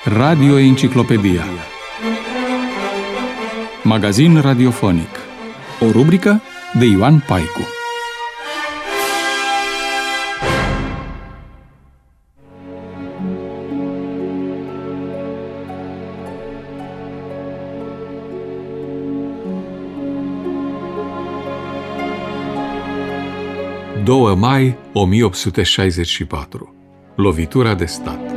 Radio Enciclopedia. Magazin radiofonic. O rubrică de Ioan Paicu. – 2 mai 1864. Lovitura de stat.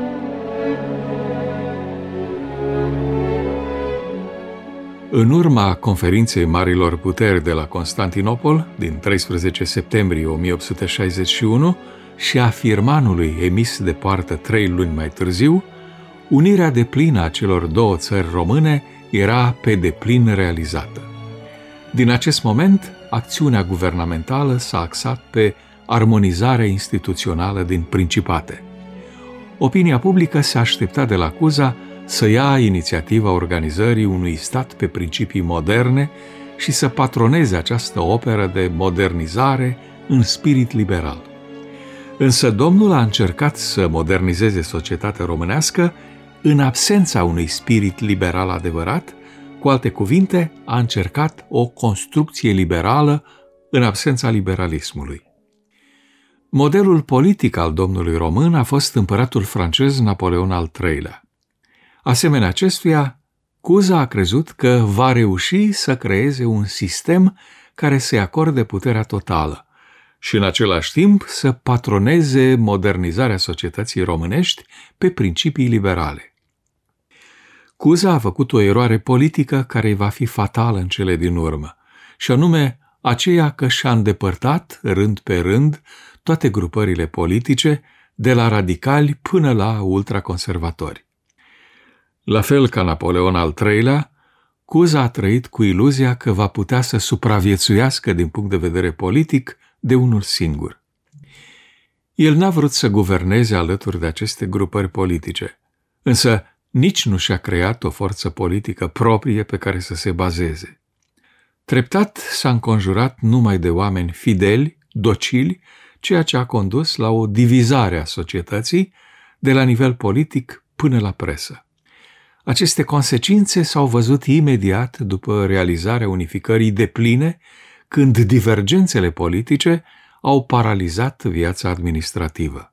În urma conferinței Marilor Puteri de la Constantinopol din 13 septembrie 1861 și a firmanului emis de poartă 3 luni mai târziu, unirea deplină a celor două țări române era pe deplin realizată. Din acest moment, acțiunea guvernamentală s-a axat pe armonizarea instituțională din principate. Opinia publică se aștepta de la Cuza să ia inițiativa organizării unui stat pe principii moderne și să patroneze această operă de modernizare în spirit liberal. Însă domnul a încercat să modernizeze societatea românească în absența unui spirit liberal adevărat, cu alte cuvinte, a încercat o construcție liberală în absența liberalismului. Modelul politic al domnului român a fost împăratul francez Napoleon al III-lea. Asemenea acestuia, Cuza a crezut că va reuși să creeze un sistem care să-i acorde puterea totală și în același timp să patroneze modernizarea societății românești pe principii liberale. Cuza a făcut o eroare politică care îi va fi fatală în cele din urmă, și anume aceea că și-a îndepărtat, rând pe rând, toate grupările politice, de la radicali până la ultraconservatori. La fel ca Napoleon al III-lea, Cuza a trăit cu iluzia că va putea să supraviețuiască din punct de vedere politic de unul singur. El n-a vrut să guverneze alături de aceste grupări politice, însă nici nu și-a creat o forță politică proprie pe care să se bazeze. Treptat s-a înconjurat numai de oameni fideli, docili, ceea ce a condus la o divizare a societății de la nivel politic până la presă. Aceste consecințe s-au văzut imediat după realizarea unificării depline, când divergențele politice au paralizat viața administrativă.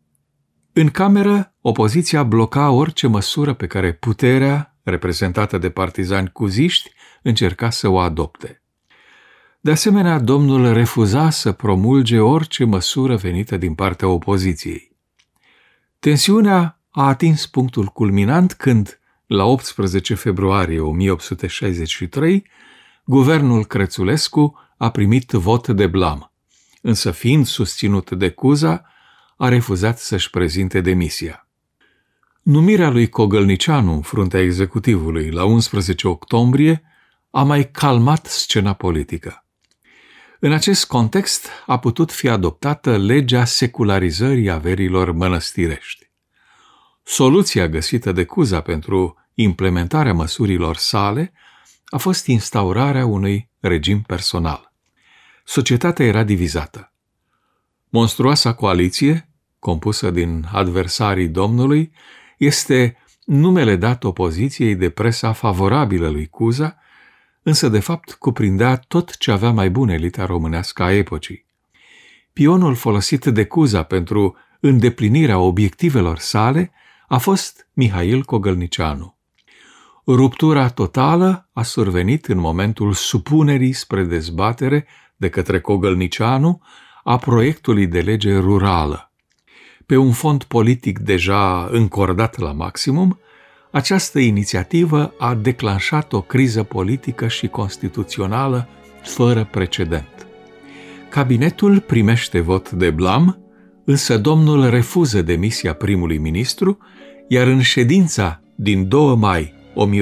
În cameră, opoziția bloca orice măsură pe care puterea, reprezentată de partizani cuziști, încerca să o adopte. De asemenea, domnul refuza să promulge orice măsură venită din partea opoziției. Tensiunea a atins punctul culminant când, la 18 februarie 1863, guvernul Crețulescu a primit vot de blam, însă fiind susținut de Cuza, a refuzat să-și prezinte demisia. Numirea lui Cogălnicianu în fruntea executivului la 11 octombrie a mai calmat scena politică. În acest context a putut fi adoptată legea secularizării averilor mănăstirești. Soluția găsită de Cuza pentru implementarea măsurilor sale a fost instaurarea unui regim personal. Societatea era divizată. Monstruoasa coaliție, compusă din adversarii domnului, este numele dat opoziției de presa favorabilă lui Cuza, însă de fapt cuprindea tot ce avea mai bun elita românească a epocii. Pionul folosit de Cuza pentru îndeplinirea obiectivelor sale a fost Mihail Cogălnicianu. Ruptura totală a survenit în momentul supunerii spre dezbatere de către Cogălnicianu a proiectului de lege rurală. Pe un fond politic deja încordat la maximum, această inițiativă a declanșat o criză politică și constituțională fără precedent. Cabinetul primește vot de blam, însă domnul refuză demisia primului ministru, iar în ședința din 2 mai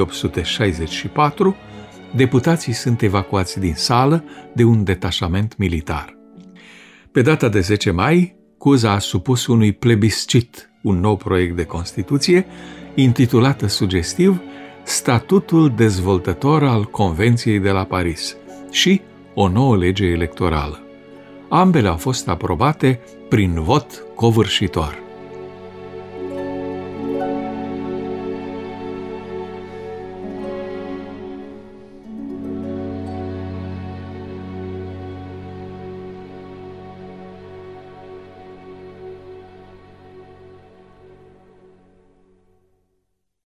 1864, deputații sunt evacuați din sală de un detașament militar. Pe data de 10 mai, Cuza a supus unui plebiscit un nou proiect de Constituție, intitulată sugestiv Statutul dezvoltător al Convenției de la Paris și o nouă lege electorală. Ambele au fost aprobate prin vot covârșitor.